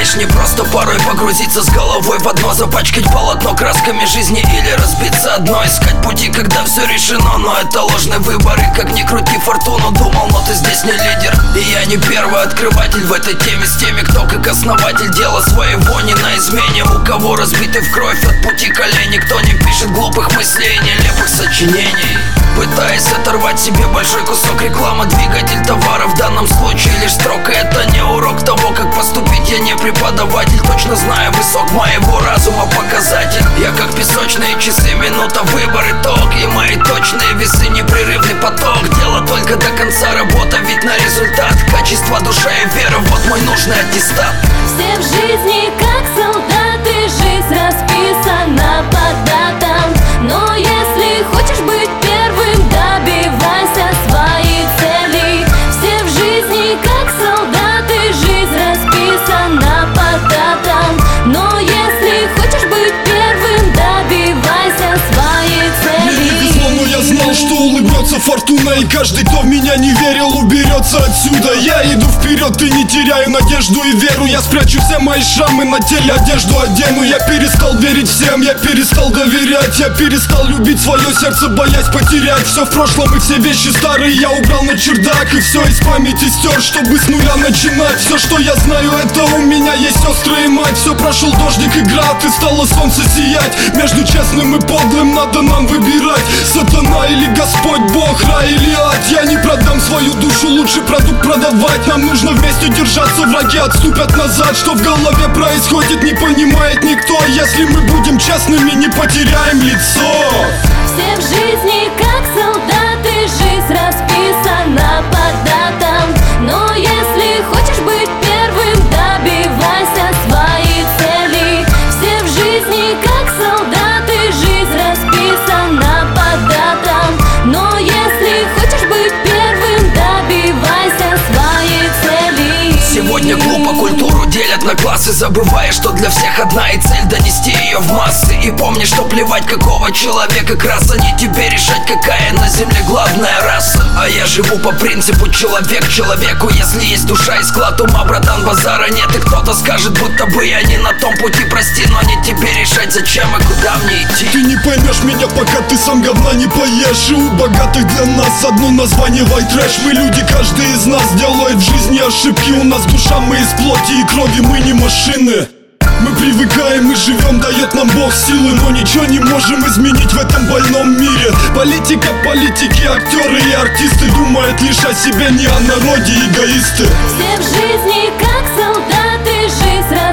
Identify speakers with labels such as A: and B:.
A: знаешь, не просто порой погрузиться с головой в одно, запачкать полотно красками жизни или разбиться одно. Искать пути, когда все решено, но это ложный выбор. И как ни крути фортуну, думал, но ты здесь не лидер. И я не первый открыватель в этой теме с теми, кто как основатель дела своего не на измене. У кого разбиты в кровь от пути колени, кто не пишет глупых мыслей, нелепых сочинений, пытаясь оторвать себе большой кусок рекламы. Двигатель товара в данном случае лишь строка. Это не урок того, как поступить, я не преподаватель. Точно знаю высок моего разума показатель. Я как песочные часы, минута, выбор, итог. И мои точные весы, непрерывный поток. Дело только до конца, работа, ведь на результат. Качество, душа и вера, вот мой нужный аттестат.
B: Все в жизни как солдаты, жизнь расписана по датам. Но если хочешь быть первым, добивайся своей цели. Все в жизни как солдаты, жизнь расписана по датам. Но если хочешь быть первым, добивайся своей цели.
C: Мне не везло, но я знал, что улыбнется фортуна. И каждый, кто в меня не верил, уберется отсюда. Я иду вперед и не теряю надежду и веру. Я спрячу все мои шрамы на теле, одежду одену. Я перестал верить всем, я перестал доверять. Я перестал любить свое сердце, боясь потерять. Все в прошлом и все вещи старые я убрал на чердак. И все из памяти стер, чтобы с нуля начинать. Все, что я знаю, это у меня есть сестры и мать. Все, прошел дождик и град, и стало солнце сиять. Между честным и подлым надо нам выбирать. Сатана или Господь Бог, рай или ад. Я не продам свою душу, лучше продукт продавать. Нам нужно вместе держаться, враги отступят назад. Что в голове происходит, не понимает никто. Если мы будем честными, не потеряем лицо.
B: Все в жизни как солдаты, жизнь расписана по датам. Но если хочешь быть первым, добивайся своей цели. Все в жизни как солдаты, жизнь расписана по датам. Но если хочешь быть первым, добивайся своей цели.
A: Сегодня глупо культуру делят на классы, забывая, что для всех одна и цель — донести ее в массы. И помни, что плевать, какого человека краса, не тебе решать, какая на земле главная раса. А я живу по принципу человек человеку. Если есть душа и склад ума, братан, базара нет. И кто-то скажет, будто бы я не на том пути, прости, но не тебе решать, зачем и куда мне идти.
C: Ты не поймешь меня, пока ты сам говна не поешь. И у богатых для нас одно название — white trash. Мы люди, каждый из нас делает в жизни ошибки. У нас душа, мы из плоти и крови, мы не машины. Мы привыкаем и живем, дает нам Бог силы. Но ничего не можем изменить в этом больном мире. Политика, политики, актеры и артисты думают лишь о себе, не о народе, эгоисты.
B: Все в жизни как солдаты, жизнь